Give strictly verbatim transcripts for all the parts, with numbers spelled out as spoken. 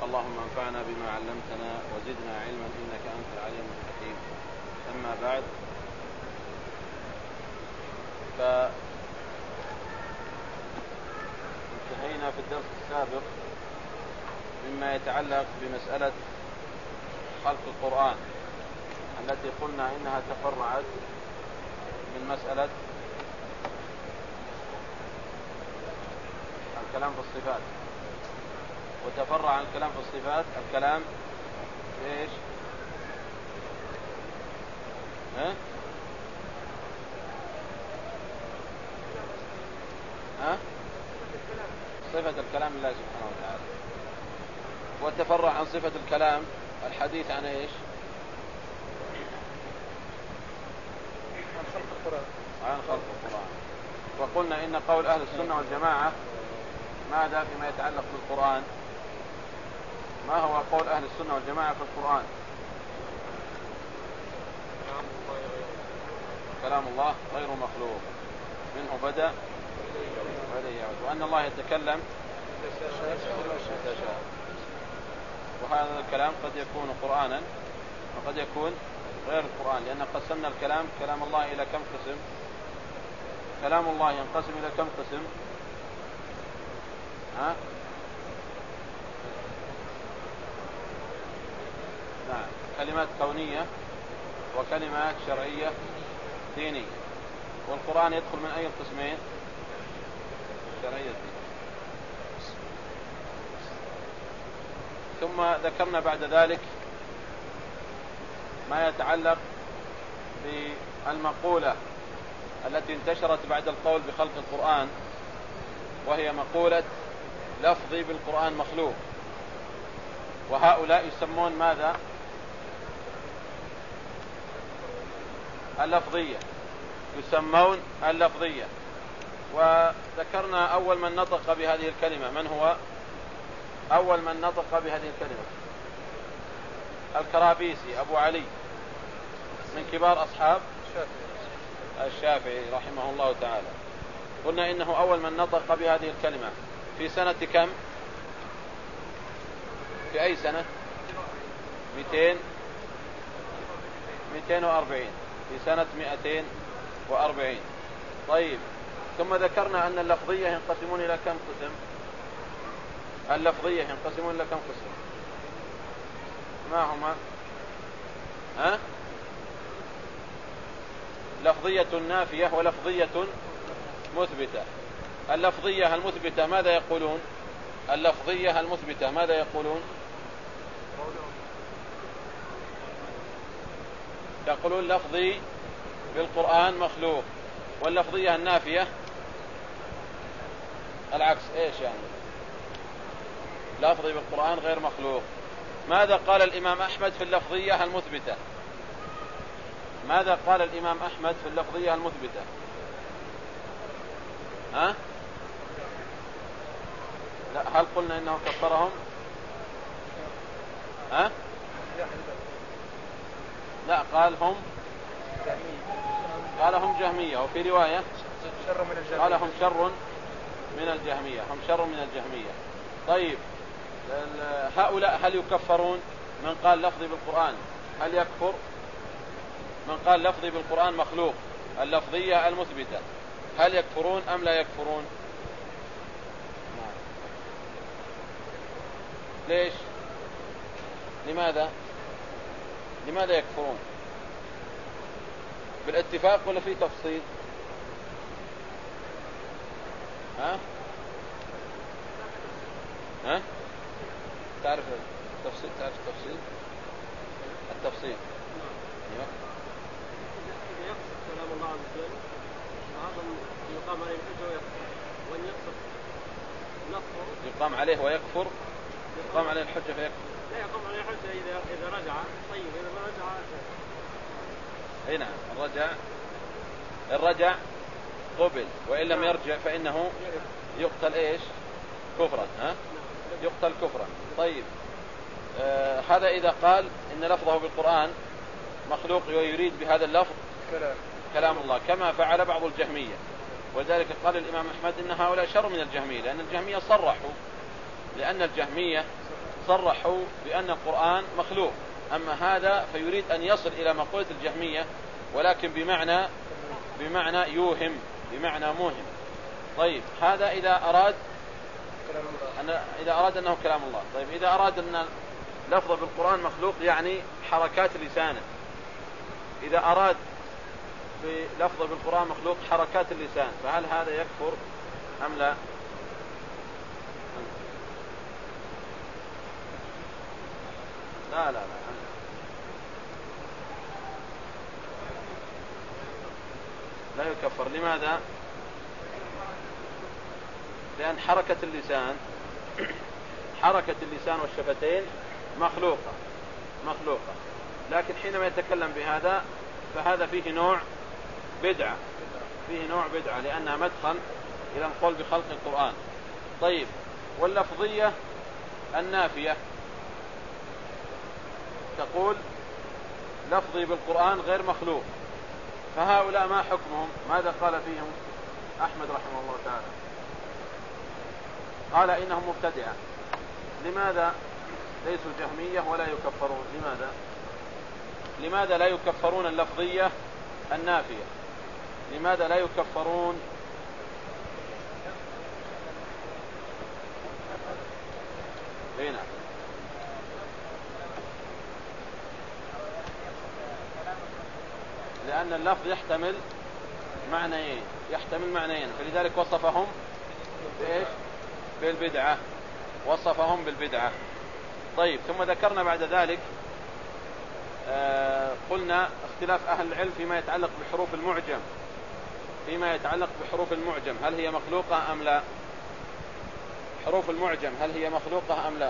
اللهم انفعنا بما علمتنا وزدنا علما إنك أنت العليم الحكيم. أما بعد، فانتهينا في الدرس السابق مما يتعلق بمسألة خلق القرآن التي قلنا إنها تفرعت من مسألة الكلام في الصفات، وتفرع عن الكلام في الصفات الكلام ايش؟ ها؟ ها؟ صفة الكلام لله سبحانه وتعالى. وتفرع عن صفة الكلام الحديث عن ايش؟ عن خلق القرآن. عن خلق القرآن. وقلنا إن قول أهل السنة والجماعة ماذا فيما يتعلق بالقرآن؟ ما هو قول أهل السنة والجماعة في القرآن؟ كلام الله غير مخلوق، منه بدأ وإليه يعود، وأن الله يتكلم متى شاء. وهذا الكلام قد يكون قرآنا وقد يكون غير القرآن، لأن قسمنا الكلام كلام الله إلى كم قسم؟ كلام الله ينقسم إلى كم قسم؟ ها؟ نعم، كلمات كونية وكلمات شرعية دينية. والقرآن يدخل من أي القسمين؟ شرعية دينية. ثم ذكرنا بعد ذلك ما يتعلق بالمقولة التي انتشرت بعد القول بخلق القرآن، وهي مقولة لفظي بالقرآن مخلوق. وهؤلاء يسمون ماذا؟ اللفظية، يسمون اللفظية. وذكرنا أول من نطق بهذه الكلمة من هو؟ أول من نطق بهذه الكلمة الكرابيسي أبو علي من كبار أصحاب الشافعي رحمه الله تعالى. قلنا إنه أول من نطق بهذه الكلمة في سنة كم؟ في أي سنة؟ مئتين مئتين وأربعين، في سنة مئتين وأربعين. طيب، ثم ذكرنا أن اللفظية ينقسمون إلى كم قسم؟ اللفظية ينقسمون إلى كم قسم؟ ما هما؟ ها؟ لفظية نافية ولفظية مثبتة. اللفظية المثبتة ماذا يقولون؟ اللفظية المثبتة ماذا يقولون؟ يقولون لفظي بالقرآن مخلوق. واللفظية النافية العكس، ايش يعني؟ لفظي بالقرآن غير مخلوق. ماذا قال الإمام أحمد في اللفظية المثبتة؟ ماذا قال الإمام أحمد في اللفظية المثبتة؟ ها؟ لا، هل قلنا إنه كفرهم؟ ها؟ لا، قال هم قال هم جهمية. وفي رواية قال هم شر من الجهمية، هم شر من الجهمية. طيب، هؤلاء هل يكفرون؟ من قال لفظي بالقرآن هل يكفر؟ من قال لفظي بالقرآن مخلوق اللفظية المثبتة هل يكفرون أم لا يكفرون؟ ليش؟ لماذا؟ لماذا يكفرون؟ بالاتفاق ولا في تفصيل؟ ها؟ ها؟ تعرف التفصيل؟ تعرف التفصيل؟ التفصيل ايوه. إذا يقصد كلام الله عز وجل فهذا يقام عليه الحجة ويكفر، وأن يقصد نصه يقام عليه ويكفر، يقام عليه الحجة فيكفر. لا، يقام عليه الحجة إذا إذا رجع. طيب، إذا ما رجع اي نعم، الرجع الرجع قبل، وإن لم يرجع فإنه يقتل ايش؟ كفرا. ها؟ يقتل كفرا. طيب، آه هذا إذا قال إن لفظه بالقرآن مخلوق ويريد بهذا اللفظ كلام, كلام الله، كما فعل بعض الجهمية. ولذلك قال الإمام أحمد إن هؤلاء شر من الجهمية، لأن الجهمية صرحوا، لأن الجهمية صرحوا بأن القرآن مخلوق. أما هذا فيريد أن يصل إلى مقولة الجهمية ولكن بمعنى بمعنى يوهم، بمعنى موهم. طيب هذا إذا أراد أن إذا أراد أنه كلام الله. طيب إذا أراد أن لفظ بالقرآن مخلوق يعني حركات لسانه، إذا أراد بلفظ بالقرآن مخلوق حركات اللسان، فهل هذا يكفر أم لا؟ لا لا لا لا يكفر. لماذا؟ لأن حركة اللسان حركة اللسان والشفتين مخلوقة مخلوقة لكن حينما يتكلم بهذا فهذا فيه نوع بدعة، فيه نوع بدعة لأنها مدخل إلى القول بخلق القرآن. طيب واللفظية النافية تقول لفظي بالقرآن غير مخلوق، فهؤلاء ما حكمهم؟ ماذا قال فيهم أحمد رحمه الله تعالى؟ قال إنهم مبتدعة. لماذا ليسوا جهمية ولا يكفرون؟ لماذا لماذا لا يكفرون اللفظية النافية؟ لماذا لا يكفرون هنا؟ لأن اللفظ يحتمل معنيين يحتمل معنيين فلذلك وصفهم بإيش؟ بالبدعة، وصفهم بالبدعة. طيب ثم ذكرنا بعد ذلك آه قلنا اختلاف أهل العلم فيما يتعلق بحروف المعجم فيما يتعلق بحروف المعجم هل هي مخلوقة أم لا؟ حروف المعجم هل هي مخلوقة أم لا؟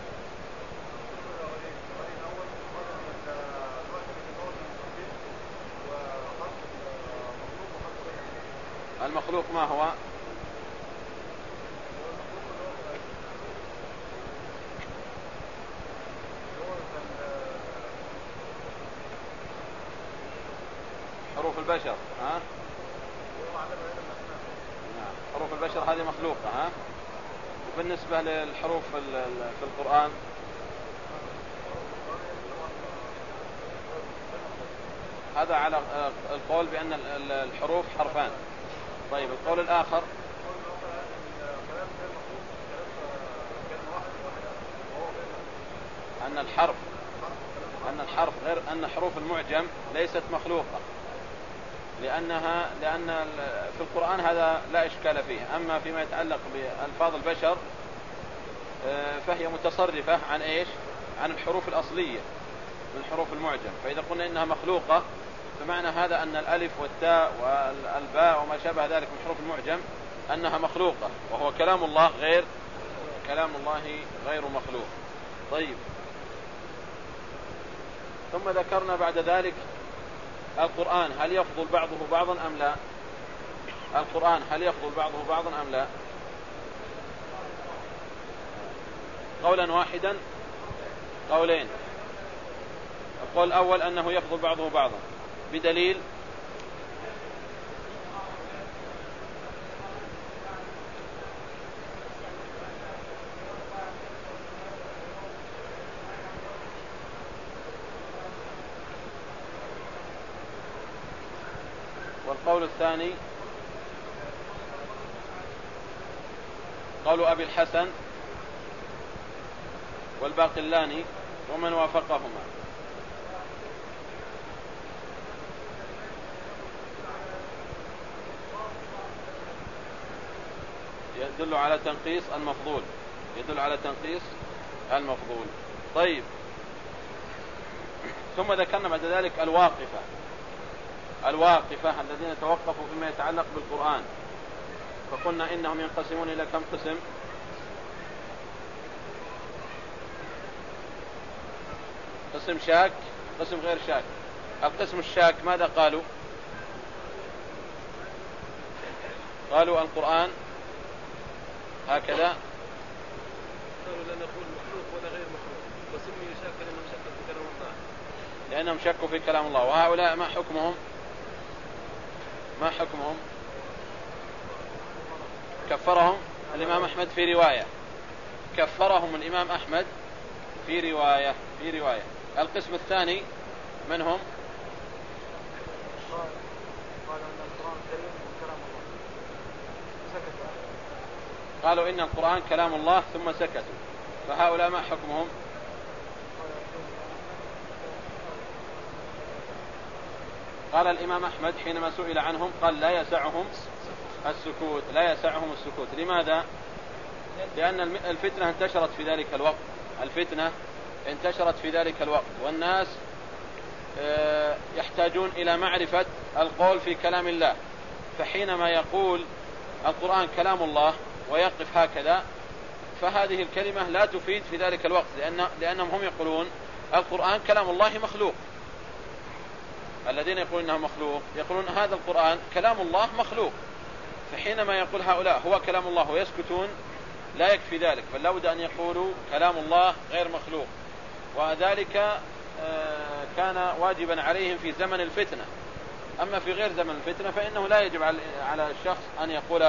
المخلوق ما هو؟ حروف البشر. ها؟ حروف البشر هذه مخلوقة. ها؟ وبالنسبة للحروف في القرآن هذا على القول بأن الحروف حرفان. طيب القول الآخر أن الحرف أن الحرف غير أن حروف المعجم ليست مخلوقة لأنها لأن في القرآن هذا لا إشكال فيه. أما فيما يتعلق بألفاظ البشر فهي متصرفة عن إيش؟ عن الحروف الأصلية من حروف المعجم. فإذا قلنا إنها مخلوقة فمعنى هذا أن الألف والتاء والباء وما شابه ذلك من حروف المعجم أنها مخلوقة، وهو كلام الله غير كلام الله غير مخلوق. طيب ثم ذكرنا بعد ذلك القرآن هل يفضل بعضه بعضا أم لا؟ القرآن هل يفضل بعضه بعضا أم لا؟ قولا واحدا قولين. القول الأول أنه يفضل بعضه بعضا بدليل والقول الثاني قول أبي الحسن والباقلاني ومن وافقهما. يدل على تنقيص المفضول يدل على تنقيص المفضول. طيب ثم ذكرنا بعد ذلك الواقفة الواقفة الذين توقفوا فيما يتعلق بالقرآن، فقلنا إنهم ينقسمون إلى كم قسم؟ قسم شاك قسم غير شاك. القسم الشاك ماذا قالوا؟ قالوا القرآن هكذا قالوا لا نقول مخلوق ولا غير مخلوق وسمي شاكا لأنهم شكوا في كلام الله لأنهم شكوا في كلام الله. وهؤلاء ما حكمهم؟ ما حكمهم؟ كفرهم الإمام أحمد في رواية كفرهم الإمام أحمد في رواية في رواية القسم الثاني منهم قالوا إن القرآن كلام الله ثم سكتوا، فهؤلاء ما حكمهم؟ قال الإمام أحمد حينما سئل عنهم قال لا يسعهم السكوت، لا يسعهم السكوت. لماذا؟ لأن الفتنة انتشرت في ذلك الوقت، الفتنة انتشرت في ذلك الوقت، والناس يحتاجون إلى معرفة القول في كلام الله، فحينما يقول القرآن كلام الله ويقف هكذا فهذه الكلمة لا تفيد في ذلك الوقت، لأن لأنهم هم يقولون القرآن كلام الله مخلوق. الذين يقولون انه مخلوق يقولون هذا القرآن كلام الله مخلوق، فحينما يقول هؤلاء هو كلام الله ويسكتون لا يكفي ذلك، بل لابد أن يقولوا كلام الله غير مخلوق، وذلك كان واجبا عليهم في زمن الفتنة. أما في غير زمن الفتنة فإنه لا يجب على الشخص أن يقول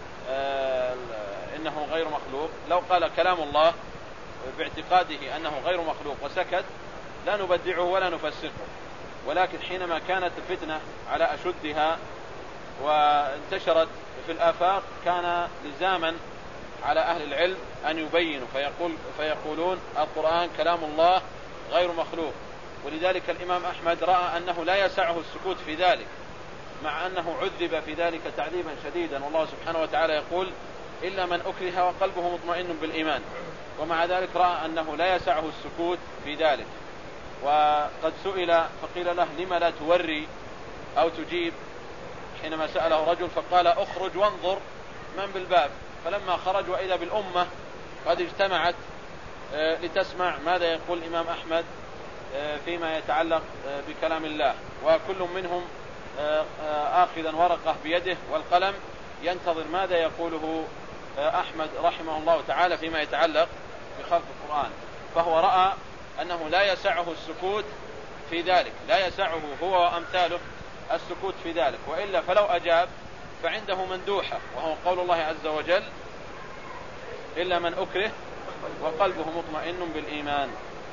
إنه غير مخلوق. لو قال كلام الله باعتقاده أنه غير مخلوق وسكت لا نبدعه ولا نفسقه، ولكن حينما كانت الفتنة على أشدها وانتشرت في الآفاق كان لزاما على أهل العلم أن يبينوا فيقول فيقولون القرآن كلام الله غير مخلوق. ولذلك الإمام أحمد رأى أنه لا يسعه السكوت في ذلك، مع أنه عذب في ذلك تعذيبا شديدا، والله سبحانه وتعالى يقول إلا من أكره وقلبه مطمئن بالإيمان، ومع ذلك رأى أنه لا يسعه السكوت في ذلك. وقد سئل فقيل له لما لا توري أو تجيب، حينما سأله رجل فقال أخرج وانظر من بالباب، فلما خرج وإذا بالأمة قد اجتمعت لتسمع ماذا يقول الإمام أحمد فيما يتعلق بكلام الله، وكل منهم آخذا ورقة بيده والقلم ينتظر ماذا يقوله أحمد رحمه الله تعالى فيما يتعلق بخلق القرآن. فهو رأى أنه لا يسعه السكوت في ذلك، لا يسعه هو وأمثاله السكوت في ذلك، وإلا فلو أجاب فعنده مندوحة، وهو قول الله عز وجل إلا من أكره وقلبه مطمئن بالإيمان.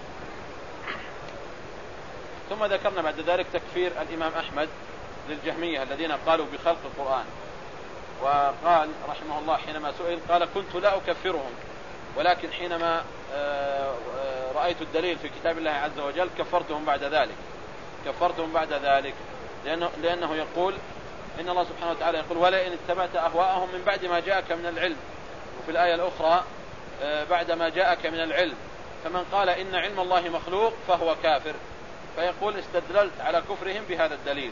ثم ذكرنا بعد ذلك تكفير الإمام أحمد للجهمية الذين قالوا بخلق القرآن، وقال رحمه الله حينما سئل قال كنت لا أكفرهم، ولكن حينما رأيت الدليل في كتاب الله عز وجل كفرتهم بعد ذلك كفرتهم بعد ذلك لأنه, لأنه يقول إن الله سبحانه وتعالى يقول ولئن اتبعت أهواءهم من بعد ما جاءك من العلم، وفي الآية الأخرى بعد ما جاءك من العلم، فمن قال إن علم الله مخلوق فهو كافر، فيقول استدللت على كفرهم بهذا الدليل.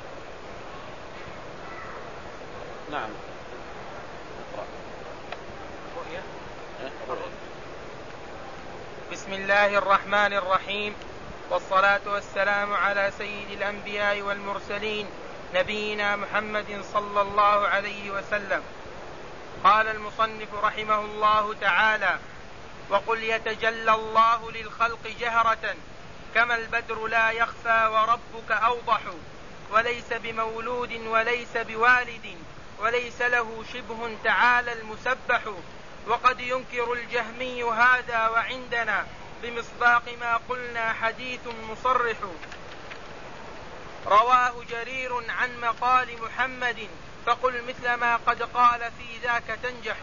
نعم. بسم الله الرحمن الرحيم، والصلاة والسلام على سيد الأنبياء والمرسلين نبينا محمد صلى الله عليه وسلم. قال المصنف رحمه الله تعالى: وقل يتجلى الله للخلق جهرة كما البدر لا يخفى وربك أوضح، وليس بمولود وليس بوالد وليس له شبه تعالى المسبح. وقد ينكر الجهمي هذا وعندنا بمصداق ما قلنا حديث مصرح. رواه جرير عن مقال محمد فقل مثل ما قد قال في ذاك تنجح.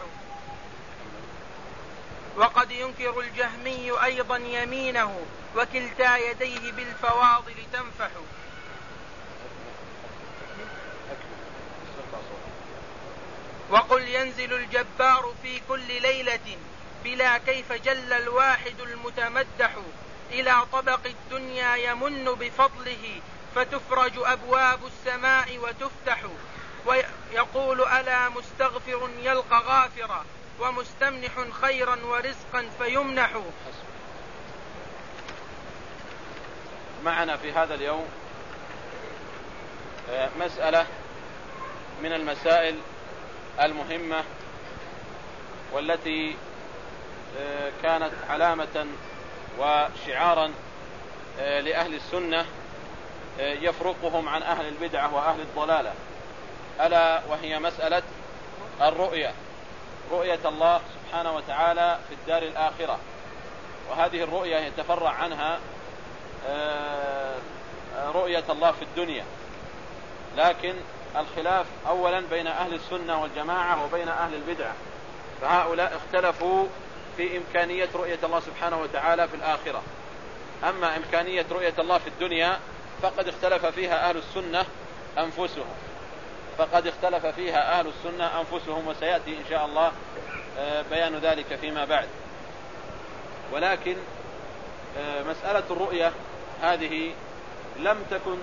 وقد ينكر الجهمي أيضا يمينه وكلتا يديه بالفواضل تنفح. وقل ينزل الجبار في كل ليلة بلا كيف جل الواحد المتمدح، إلى طبق الدنيا يمن بفضله فتفرج أبواب السماء وتفتح. ويقول ألا مستغفر يلقى غافرا ومستمنح خيرا ورزقا فيمنح. معنا في هذا اليوم مسألة من المسائل المهمة والتي كانت علامة وشعارا لأهل السنة يفرقهم عن أهل البدعة وأهل الضلالة، ألا وهي مسألة الرؤية، رؤية الله سبحانه وتعالى في الدار الآخرة. وهذه الرؤية يتفرع عنها رؤية الله في الدنيا، لكن الخلاف أولا بين أهل السنة والجماعة وبين أهل البدعة، فهؤلاء اختلفوا في إمكانية رؤية الله سبحانه وتعالى في الآخرة. أما إمكانية رؤية الله في الدنيا فقد اختلف فيها أهل السنة أنفسهم فقد اختلف فيها أهل السنة أنفسهم وسيأتي إن شاء الله بيان ذلك فيما بعد. ولكن مسألة الرؤية هذه لم تكن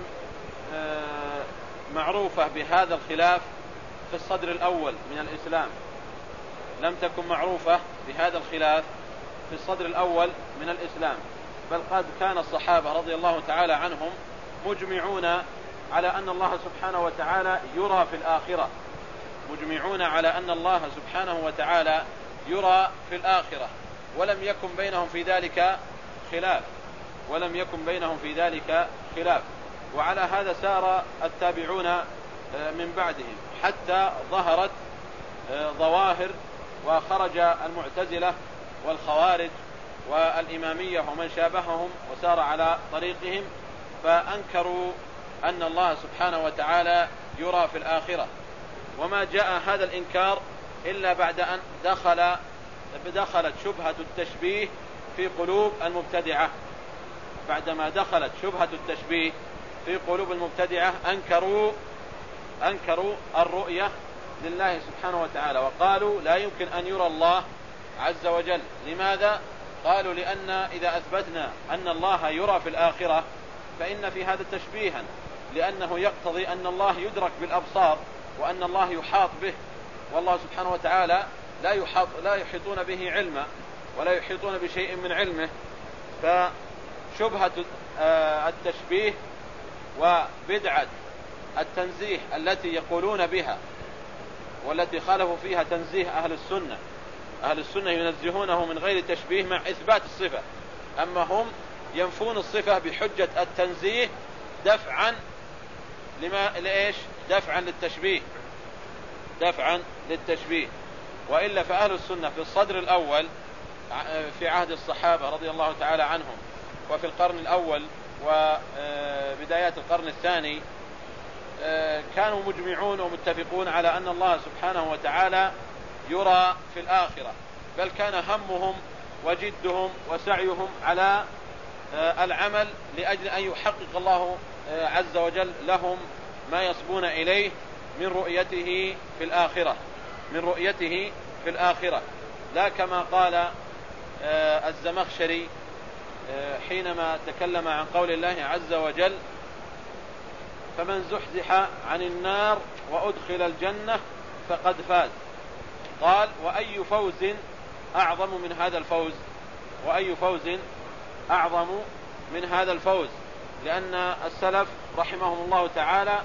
معروفة بهذا الخلاف في الصدر الأول من الإسلام لم تكن معروفة بهذا الخلاف في الصدر الأول من الإسلام، بل قد كان الصحابة رضي الله تعالى عنهم مجمعون على أن الله سبحانه وتعالى يرى في الآخرة مجمعون على أن الله سبحانه وتعالى يرى في الآخرة ولم يكن بينهم في ذلك خلاف ولم يكن بينهم في ذلك خلاف وعلى هذا سار التابعون من بعدهم حتى ظهرت ظواهر وخرج المعتزلة والخوارج والإمامية ومن شابههم وسار على طريقهم، فأنكروا أن الله سبحانه وتعالى يرى في الآخرة. وما جاء هذا الإنكار إلا بعد أن دخل دخلت شبهة التشبيه في قلوب المبتدعة. بعدما دخلت شبهة التشبيه في قلوب المبتدعة أنكروا أنكروا الرؤية لله سبحانه وتعالى وقالوا لا يمكن أن يرى الله عز وجل. لماذا؟ قالوا لأن إذا أثبتنا أن الله يرى في الآخرة فإن في هذا تشبيها، لأنه يقتضي أن الله يدرك بالأبصار وأن الله يحاط به، والله سبحانه وتعالى لا يحاط لا يحيطون به علما ولا يحيطون بشيء من علمه. فشبهة التشبيه وبدعة التنزيه التي يقولون بها والتي خالفوا فيها تنزيه أهل السنة أهل السنة ينزهونه من غير تشبيه مع إثبات الصفة، أما هم ينفون الصفة بحجة التنزيه دفعا لما لإيش دفعا للتشبيه دفعا للتشبيه. وإلا فأهل السنة في الصدر الأول في عهد الصحابة رضي الله تعالى عنهم وفي القرن الأول وبدايات القرن الثاني كانوا مجمعون ومتفقون على أن الله سبحانه وتعالى يرى في الآخرة، بل كان همهم وجدهم وسعيهم على العمل لأجل أن يحقق الله عز وجل لهم ما يصبون إليه من رؤيته في الآخرة من رؤيته في الآخرة لا كما قال الزمخشري حينما تكلم عن قول الله عز وجل فمن زحزح عن النار وأدخل الجنة فقد فاز. قال وأي فوز أعظم من هذا الفوز وأي فوز أعظم من هذا الفوز لأن السلف رحمهم الله تعالى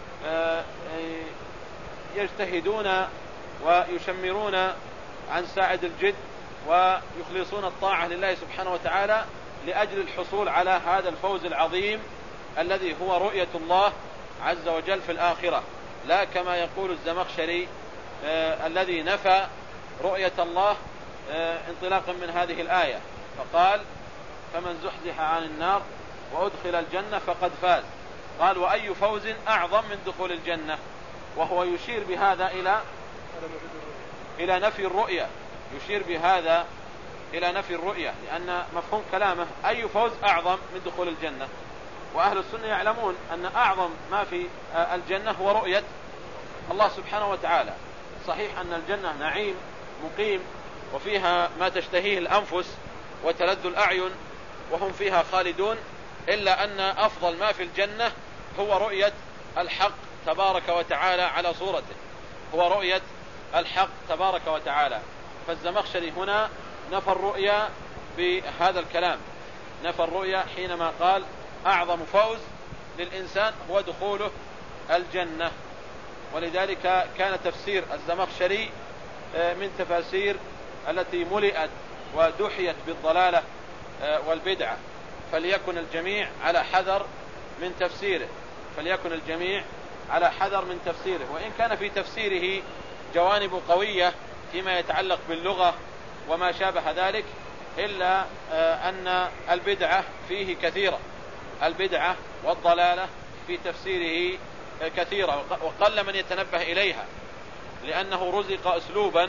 يجتهدون ويشمرون عن ساعد الجد ويخلصون الطاعة لله سبحانه وتعالى لأجل الحصول على هذا الفوز العظيم الذي هو رؤية الله عز وجل في الآخرة، لا كما يقول الزمخشري آه الذي نفى رؤية الله آه انطلاقا من هذه الآية، فقال فمن زحزح عن النار وأدخل الجنة فقد فاز. قال وأي فوز أعظم من دخول الجنة، وهو يشير بهذا إلى إلى نفي الرؤية يشير بهذا إلى نفي الرؤية لأن مفهوم كلامه أي فوز أعظم من دخول الجنة، وأهل السنة يعلمون أن أعظم ما في الجنة هو رؤية الله سبحانه وتعالى. صحيح أن الجنة نعيم مقيم وفيها ما تشتهيه الأنفس وتلذ الأعين وهم فيها خالدون، إلا أن أفضل ما في الجنة هو رؤية الحق تبارك وتعالى على صورته هو رؤية الحق تبارك وتعالى. فالزمخشري هنا نفى الرؤيا بهذا الكلام نفى الرؤيا حينما قال أعظم فوز للإنسان هو دخوله الجنة. ولذلك كان تفسير الزمخشري من تفاسير التي ملئت ودحيت بالضلالة والبدعة، فليكن الجميع على حذر من تفسيره فليكن الجميع على حذر من تفسيره وإن كان في تفسيره جوانب قوية فيما يتعلق باللغة وما شابه ذلك، إلا أن البدعة فيه كثيرة، البدعة والضلالة في تفسيره كثيرة، وقل من يتنبه إليها، لأنه رزق أسلوبا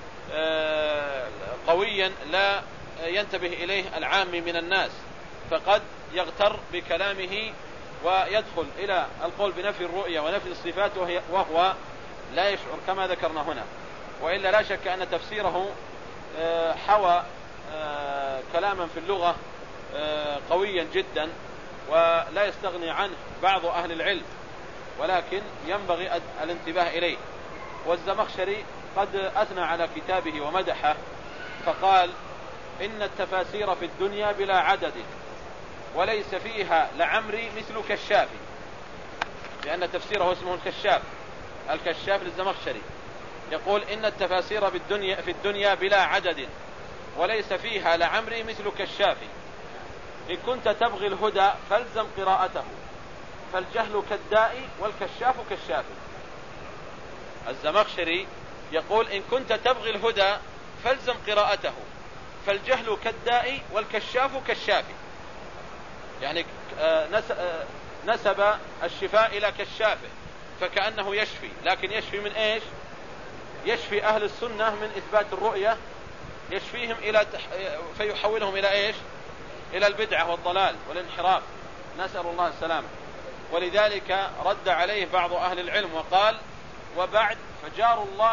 قويا لا ينتبه إليه العام من الناس، فقد يغتر بكلامه ويدخل إلى القول بنفي الرؤية ونفي الصفات وهو لا يشعر كما ذكرنا هنا. وإلا لا شك أن تفسيره حوى كلاما في اللغة قويا جدا ولا يستغني عنه بعض أهل العلم، ولكن ينبغي الانتباه إليه. والزمخشري قد أثنى على كتابه ومدحه فقال: إن التفاسير في الدنيا بلا عدد وليس فيها لعمري مثل كشافي، لأن تفسيره اسمه الكشاف، الكشاف للزمخشري. يقول: إن التفاسير بالدنيا في الدنيا بلا عدد وليس فيها لعمري مثل كشافي، إن كنت تبغي الهدى فالزم قراءته، فالجهل كالداء والكشاف كالشافي. الزمخشري يقول: إن كنت تبغي الهدى فالزم قراءته، فالجهل كالداء والكشاف كالشافي. يعني نسب الشفاء إلى كشافه، فكأنه يشفي، لكن يشفي من إيش؟ يشفي أهل السنة من إثبات الرؤية، يشفيهم إلى تح... فيحولهم إلى إيش؟ إلى البدعة والضلال والانحراف، نسأل الله السلامة. ولذلك رد عليه بعض أهل العلم وقال: وبعد فجار الله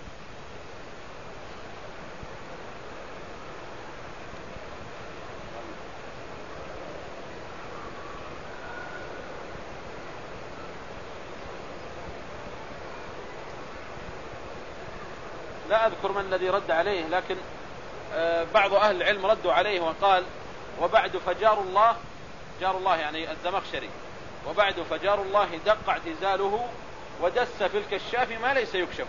لا أذكر من الذي رد عليه، لكن بعض أهل العلم ردوا عليه وقال: وبعد فجار الله، جار الله يعني الزمخشري، وبعد فجار الله دق اعتزاله ودس في الكشاف ما ليس يكشف.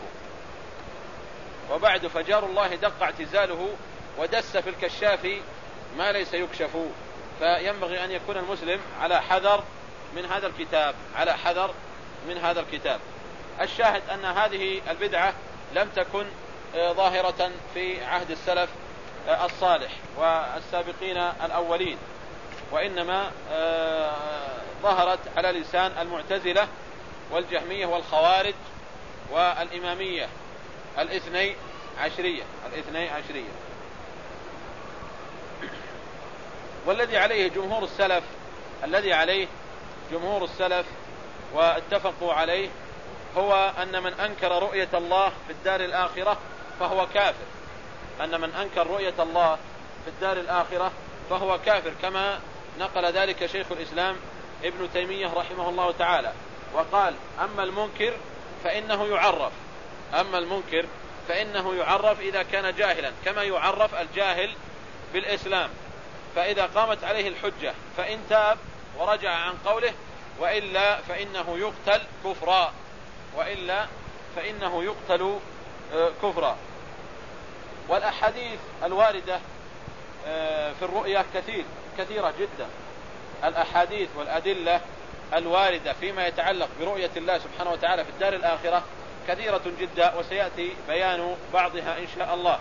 وبعد فجار الله دق اعتزاله ودس في الكشاف ما ليس يكشف. فينبغي أن يكون المسلم على حذر من هذا الكتاب، على حذر من هذا الكتاب. الشاهد أن هذه البدعة لم تكن ظاهرة في عهد السلف الصالح والسابقين الأولين، وإنما ظهرت على لسان المعتزلة والجهمية والخوارج والإمامية الاثني عشرية الاثني عشرية والذي عليه جمهور السلف الذي عليه جمهور السلف واتفقوا عليه هو أن من أنكر رؤية الله في الدار الآخرة فهو كافر، أن من أنكر رؤية الله في الدار الآخرة فهو كافر، كما نقل ذلك شيخ الإسلام ابن تيمية رحمه الله تعالى، وقال: أما المنكر فإنه يعرف، أما المنكر فإنه يعرف إذا كان جاهلا، كما يعرف الجاهل بالإسلام، فإذا قامت عليه الحجة فإن تاب ورجع عن قوله، وإلا فإنه يقتل كفرا، وإلا فإنه يقتل كفرا. والأحاديث الواردة في الرؤية كثير كثيرة جدا، الأحاديث والأدلة الواردة فيما يتعلق برؤية الله سبحانه وتعالى في الدار الآخرة كثيرة جدا، وسيأتي بيان بعضها إن شاء الله.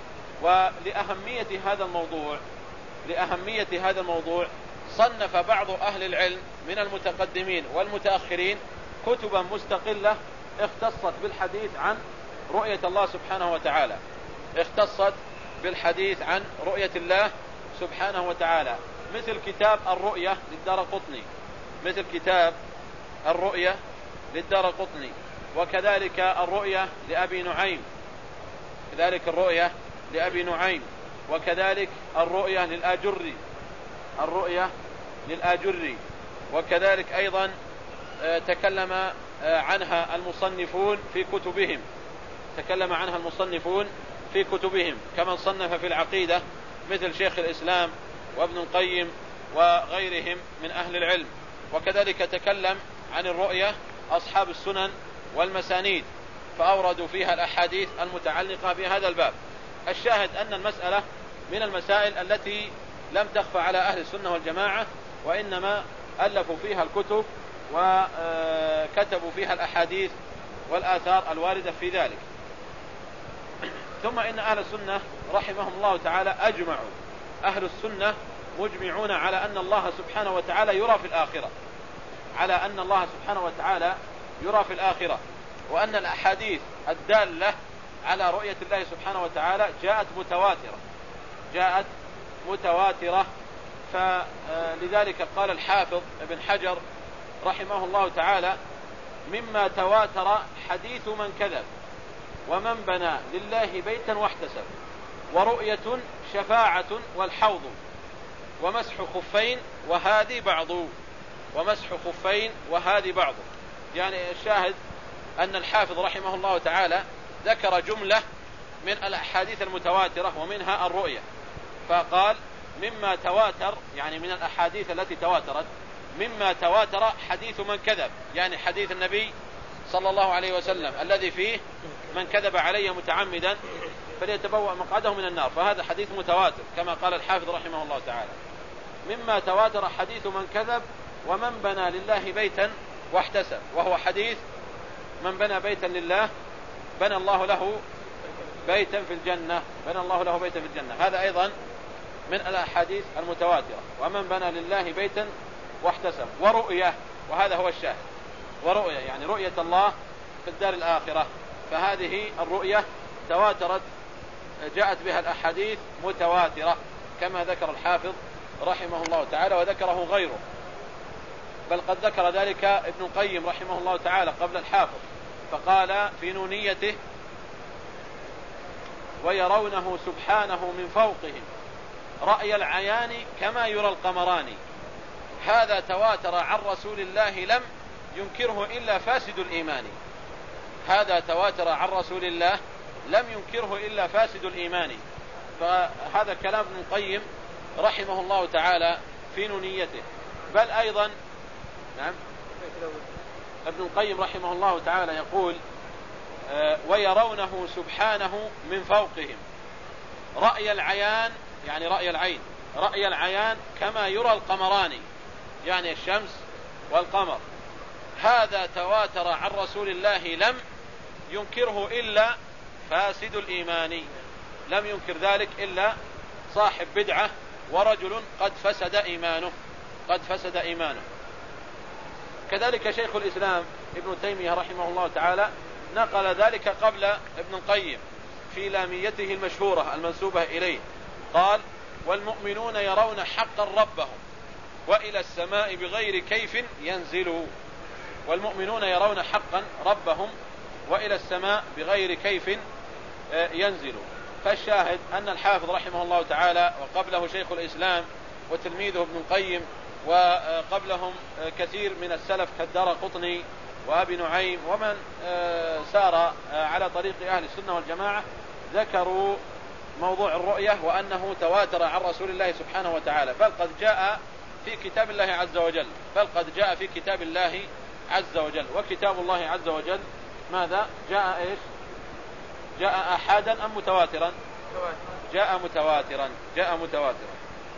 ولأهمية هذا الموضوع لأهمية هذا الموضوع صنف بعض أهل العلم من المتقدمين والمتأخرين كتبا مستقلة اختصت بالحديث عن رؤية الله سبحانه وتعالى، اختصت بالحديث عن رؤية الله سبحانه وتعالى، مثل كتاب الرؤية للدارقطني، مثل كتاب الرؤية للدارقطني، وكذلك الرؤية لأبي نعيم، كذلك الرؤية لأبي نعيم، وكذلك الرؤية للآجري، الرؤية للآجري، وكذلك أيضا تكلم عنها المصنفون في كتبهم، تكلم عنها المصنفون في كتبهم كمن صنف في العقيدة مثل شيخ الإسلام وابن القيم وغيرهم من أهل العلم. وكذلك تكلم عن الرؤية أصحاب السنن والمسانيد، فأوردوا فيها الأحاديث المتعلقة بهذا الباب. الشاهد أن المسألة من المسائل التي لم تخفى على أهل السنة والجماعة، وإنما ألفوا فيها الكتب وكتبوا فيها الأحاديث والآثار الواردة في ذلك. ثم إن أهل السنة رحمهم الله تعالى أجمعوا أهل السنة مجمعون على أن الله سبحانه وتعالى يرى في الآخرة، على أن الله سبحانه وتعالى يرى في الآخرة، وأن الأحاديث الدالة على رؤية الله سبحانه وتعالى جاءت متواترة جاءت متواترة فلذلك قال الحافظ ابن حجر رحمه الله تعالى: مما تواتر حديث من كذب، ومن بنى لله بيتا واحتسب، ورؤية شفاعة والحوض، ومسح خفين وهذه بعض ومسح خفين وهذه بعض. يعني الشاهد أن الحافظ رحمه الله تعالى ذكر جملة من الأحاديث المتواترة ومنها الرؤية، فقال: مما تواتر، يعني من الأحاديث التي تواترت، مما تواتر حديث من كذب، يعني حديث النبي صلى الله عليه وسلم الذي فيه: من كذب علي متعمدا فليتبوأ مقعده من النار، فهذا حديث متواتر كما قال الحافظ رحمه الله تعالى. مما تواتر حديث من كذب ومن بنى لله بيتا واحتسب، وهو حديث من بنى بيتا لله بنى الله له بيتا في الجنة بنى الله له بيتا في الجنة هذا أيضا من الأحاديث المتواترة. ومن بنى لله بيتا واحتسب، ورؤية، وهذا هو الشاهد، ورؤية يعني رؤية الله في الدار الآخرة، فهذه الرؤية تواترت، جاءت بها الأحاديث متواترة كما ذكر الحافظ رحمه الله تعالى وذكره غيره، بل قد ذكر ذلك ابن القيم رحمه الله تعالى قبل الحافظ، فقال في نونيته: ويرونه سبحانه من فوقهم رأي العيان كما يرى القمران، هذا تواتر عن رسول الله لم ينكره إلا فاسد الإيمان. هذا تواتر عن رسول الله لم ينكره إلا فاسد الإيمان. فهذا كلام ابن القيم رحمه الله تعالى في نونيته. بل أيضا نعم ابن القيم رحمه الله تعالى يقول: آه ويرونه سبحانه من فوقهم رأي العيان، يعني رأي العين، رأي العيان كما يرى القمران، يعني الشمس والقمر. هذا تواتر عن رسول الله لم ينكره إلا فاسد الإيمان، لم ينكر ذلك إلا صاحب بدعة ورجل قد فسد إيمانه قد فسد إيمانه. كذلك شيخ الإسلام ابن تيمية رحمه الله تعالى نقل ذلك قبل ابن القيم في لاميته المشهورة المنسوبة إليه، قال: والمؤمنون يرون حقا ربهم وإلى السماء بغير كيف ينزلوا. والمؤمنون يرون حقا ربهم وإلى السماء بغير كيف ينزلوا. فالشاهد أن الحافظ رحمه الله تعالى وقبله شيخ الإسلام وتلميذه ابن القيم وقبلهم كثير من السلف كالدارقطني وأبي نعيم ومن سار على طريق أهل السنة والجماعة ذكروا موضوع الرؤية وأنه تواتر عن رسول الله سبحانه وتعالى، بل قد جاء في كتاب الله عز وجل بل قد جاء في كتاب الله عز وجل. وكتاب الله عز وجل ماذا جاء؟ إيش جاء؟ أحادا أم متواترا؟ جاء متواترا جاء متواترا.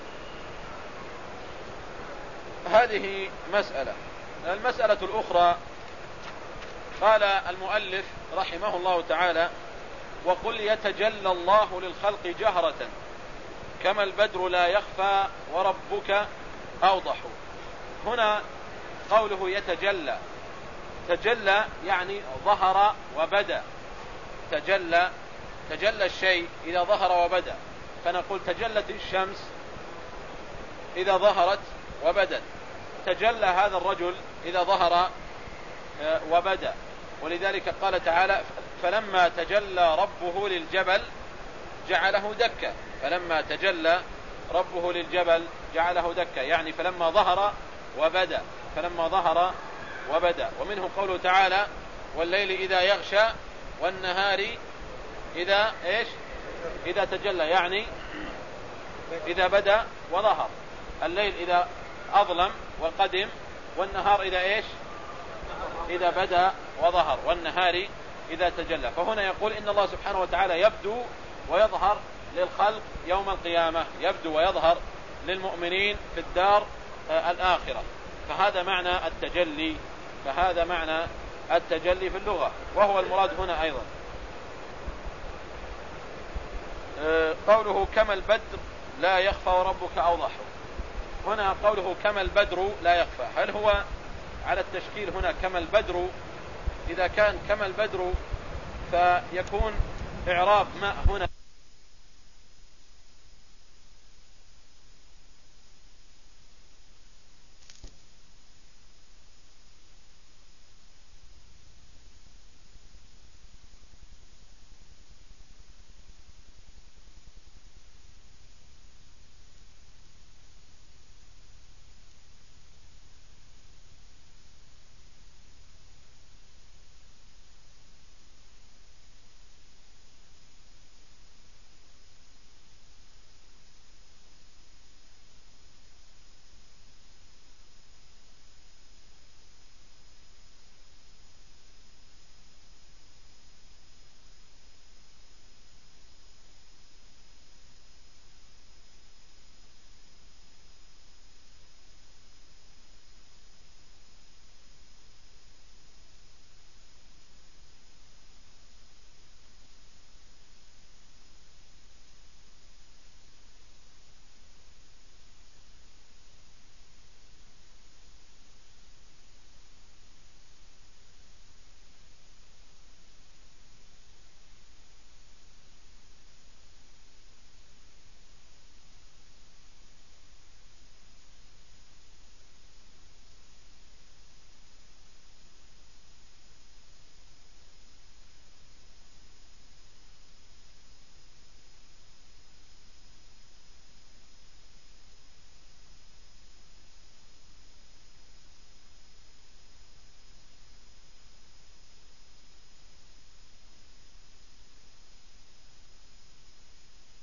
هذه مسألة. المسألة الأخرى، قال المؤلف رحمه الله تعالى: وقل يتجلى الله للخلق جهرة كما البدر لا يخفى وربك أوضح. هنا قوله يتجلى، تجلى يعني ظهر وبدأ. تجلى تجلى الشيء إذا ظهر وبدأ، فنقول تجلت الشمس إذا ظهرت وبدت، تجلى هذا الرجل إذا ظهر وبدأ. ولذلك قال تعالى: فلما تجلى ربه للجبل جعله دكا. فلما تجلى ربه للجبل جعله دكا، يعني فلما ظهر وبدأ فلما ظهر وبدأ. ومنه قوله تعالى: والليل إذا يغشى والنهار إذا إيش إذا تجلى، يعني إذا بدأ وظهر. الليل إذا أظلم وقدم، والنهار إذا إيش إذا بدأ وظهر، والنهار إذا تجلى. فهنا يقول إن الله سبحانه وتعالى يبدو ويظهر للخلق يوم القيامة، يبدو ويظهر للمؤمنين في الدار الآخرة. فهذا معنى التجلي فهذا معنى التجلي في اللغة، وهو المراد هنا أيضا. قوله كما البدر لا يخفى وربك أوضح. هنا قوله كما البدر لا يخفى، هل هو على التشكيل هنا كما البدر؟ إذا كان كما البدر فيكون إعراب ما هنا